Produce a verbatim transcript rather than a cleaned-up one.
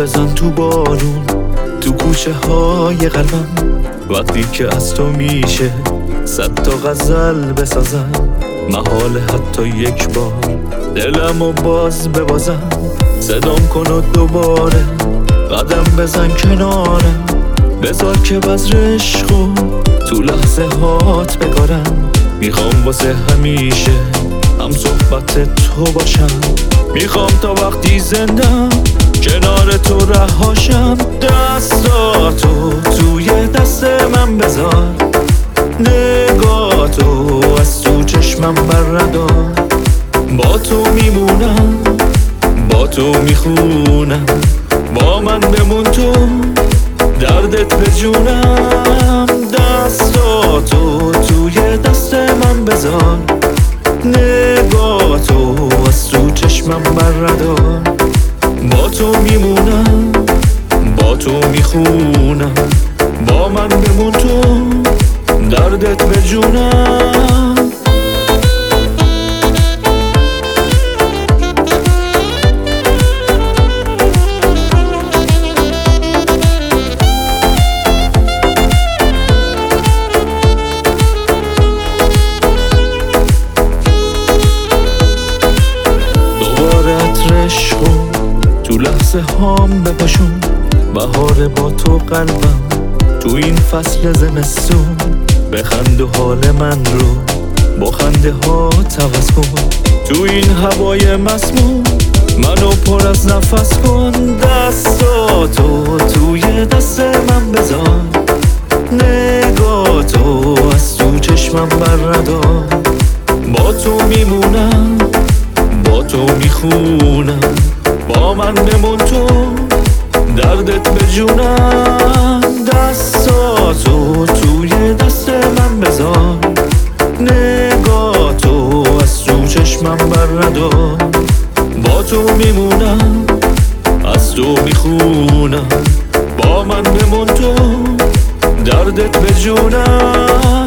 بزن تو بارون، تو کوچه های قلبم. وقتی که از تو میشه صد تا غزل بسازم، محال حتی یک بار دلمو باز ببازم. صدام کن و دوباره قدم بزن کنارم، بذار که بذر عشقو تو لحظه هات بکارم. میخوام واسه همیشه هم صحبت تو باشم، میخوام تا وقتی زندم کنار تو رهاشم. دستاتو توی دست من بذار، نگاهتو از تو چشمم بردار. با تو میمونم، با تو میخونم، با من بمون تو، دردت به جونم. دستاتو توی دست من بذار، نگاهتو از تو چشمم بردار. با تو میمونم، با تو میخونم، با من بمون تو، دردت به جونم. عشقو تو لحظه هام بپاشون، بهار با تو قلبم تو این فصل زمستون. بخند و حال من رو با خنده ها عوض کن، تو این هوای مسموم منو پر از نفس کن. دستاتو توی دست من بذار، نگاهتو از تو چشمم بردار. با تو میمونم، با تو میخونم، با من بمون تو، دردت به جونم. دستاتو توی دست من بذار، نگاهتو از تو چشمم بردار. با تو میمونم، از تو میخونم، با من بمون تو، دردت به جونم.